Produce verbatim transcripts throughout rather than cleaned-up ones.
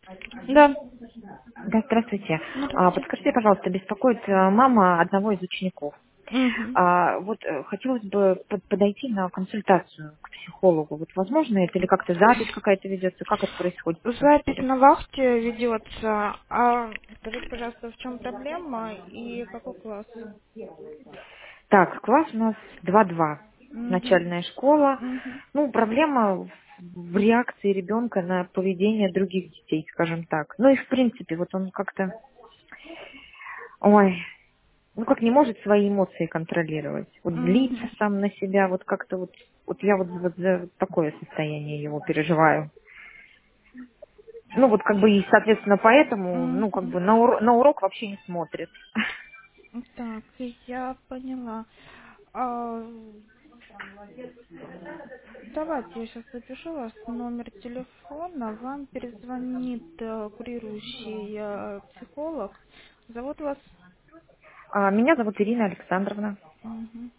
Да. Да, здравствуйте. А, Здравствуйте. подскажите, пожалуйста, беспокоит э, мама одного из учеников. Мгм. А, вот э, хотелось бы под- подойти на консультацию к психологу. Вот возможно это или как-то запись какая-то ведется? Как это происходит на самом Запись деле? на вахте ведется. А скажите, пожалуйста, в чем проблема и какой класс? Так, класс у нас два-два. Угу. Начальная школа. Угу. Ну, проблема в в реакции ребенка на поведение других детей, скажем так. Ну и в принципе, вот он как-то, ой, ну как не может свои эмоции контролировать. Вот злится Угу. сам на себя, вот как-то вот, вот я вот, вот за такое состояние его переживаю. Ну вот как бы и, соответственно, поэтому, ну как Угу. бы на, уро- на урок вообще не смотрит. Так, я поняла. А, давайте я сейчас запишу вас номер телефона. Вам перезвонит э, курирующий э, психолог. Зовут вас? А, меня зовут Ирина Александровна. Мгм.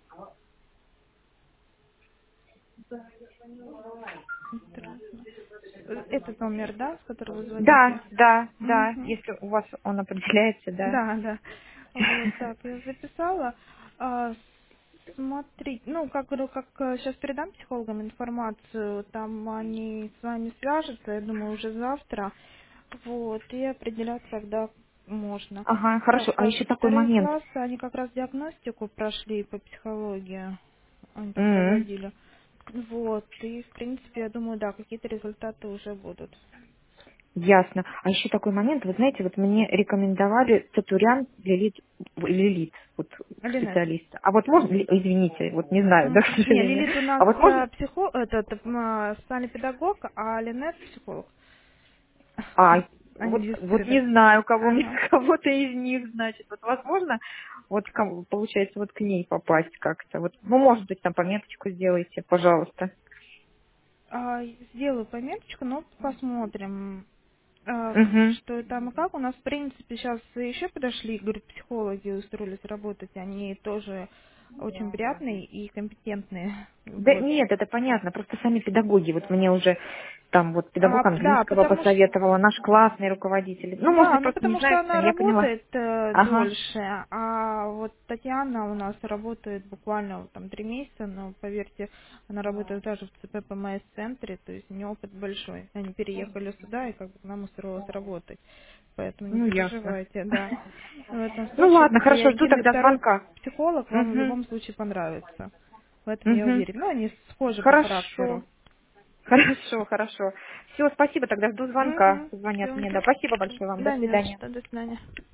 Интересно. Э, Этот номер, да, с которого вы Да, звоните? да, да, Мгм. если у вас он определяется, да. Да, да. Вот так, я записала. А, смотрите, ну, как говорю, как сейчас передам психологам информацию, там они с вами свяжутся, я думаю, уже завтра, вот, и определят, когда можно. Ага, Так, хорошо. А а еще такой вторые момент. классы, они как раз диагностику прошли по психологии, они там М, проводили. Вот, и, в принципе, я думаю, да, какие-то результаты уже будут. Ясно. А еще такой момент, вы знаете, вот мне рекомендовали Цатурян Лилит, Лилит, вот Линет. специалист. А вот можно, ли- извините, вот не знаю, да, к Мгм. Не, сожалению. Лилит у нас А вот можно, э, психо, этот, м, социальный педагог, а Линет психолог. а, Они вот, без вот среды. не знаю, кого мне, Ага. кого-то из них, значит, вот возможно, вот кому- получается вот к ней попасть как-то. Вот, ну, может быть, там пометочку сделайте, пожалуйста. А, сделаю пометочку, но посмотрим, а, Угу. что там и как. У нас, в принципе, сейчас еще подошли, говорит, психологи устроились работать. Они тоже очень приятные и компетентные. Да Вот. нет, это понятно, просто сами педагоги, вот мне уже там вот А, педагог да, английского потому что посоветовала, наш классный руководитель. Ну, может да, быть, ну просто не потому что знают она сами, я поняла. работает э, Ага, дольше, а вот Татьяна у нас работает буквально вот там три месяца, но поверьте, она работает даже в ЦП ПМС центре, то есть у нее опыт большой. Они переехали сюда и как бы к нам устроилась работать, поэтому не ну ясно. переживайте, да. В этом Ну случае ладно, такой хорошо, жду отдельный тогда второй звонка. психолог вам в Угу, любом случае понравится. В этом я угу. уверена. Ну, они схожи по характеру. Хорошо, хорошо, хорошо. Все, спасибо, тогда жду звонка. Угу. Звонят Все. мне, да. Спасибо большое вам, до Да, не за свидания. что. До свидания.